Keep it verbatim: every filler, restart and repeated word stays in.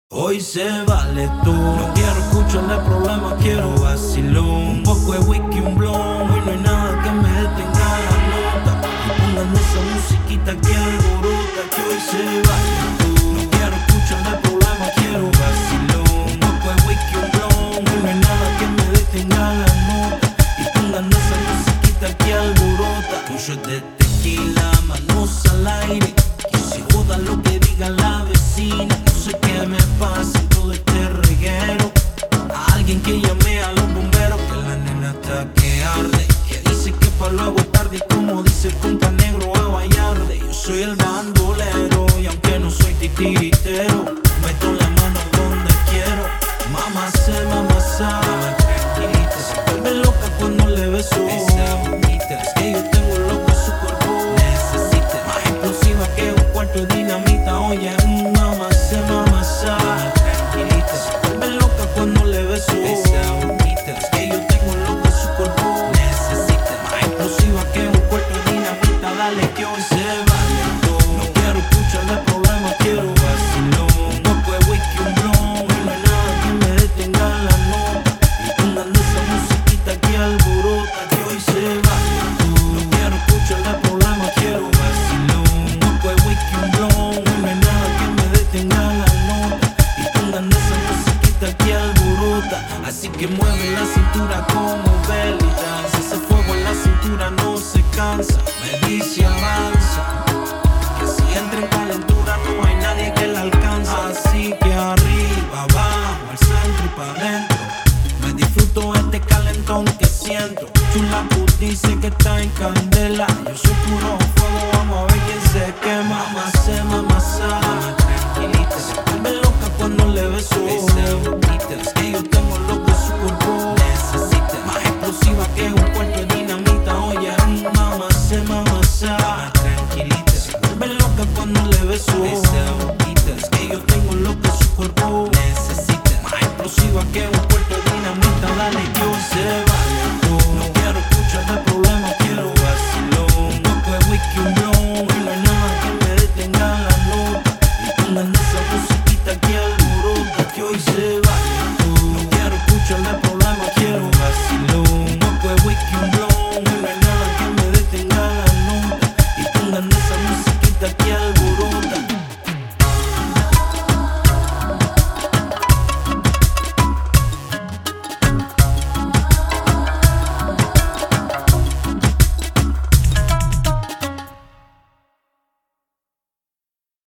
Hoy se vale tú. No quiero escuchar de problemas, quiero vacilón. Un poco de whisky, un blon. Hoy no hay nada que me detenga la nota. Y pongan esa musiquita que alborota, que hoy se vale tú. No quiero escuchar de problemas, quiero vacilón. Un poco de whisky, un blon. Hoy no hay nada que me detenga la nota. Y pongan esa musiquita que alborota. Un shot de tequila, manos al aire. Que se joda lo que diga la vecina. No sé qué me pasa en todo este reguero. A alguien que llame a los bomberos, que la nena está que arde. Que dice que pa' luego es tarde, y como dice Punta Negro a Vallarde. Yo soy el bandolero y aunque no soy titiritero, meto la mano donde quiero. Mamá sé, mamá sabe, tranquilita. Se vuelve loca cuando le beso. Esa bonita, es que yo tengo loco su cuerpo. Necesita más explosiva que un cuarto de dinamita. Oye, mm, mamá sé, mamá sabe, tranquilita. Se vuelve loca cuando le beso. Esa bonita, es que yo tengo loco su cuerpo. Necesita más explosiva que un cuarto de dinamita. Dale que hoy se vale todo. No quiero escuchar de problemas, quiero vacilón. Un poco de whisky, un blon. Y no hay nada que me detenga la nota. Y pongan esa musiquita que alborota, que hoy se vale todo. No quiero escuchar de problemas, quiero vacilón. Un poco de whisky, un blon. Y no hay nada que me detenga la nota. Y pongan esa musiquita que alborota. Así que mueve la cintura como velitas. Ese fuego en la cintura no se cansa. Me dice avanza, que si entra en calentura no hay nadie que la alcanza. Así que arriba, abajo, al centro y pa' adentro. Me disfruto este calentón que siento. Chula Put dice que está en candela. Yo soy puro fuego, vamos a ver quién se quema. Mamá sé, mamá sabe, tranquilita. Se vuelve loca cuando le beso. Esa bonita, es que yo te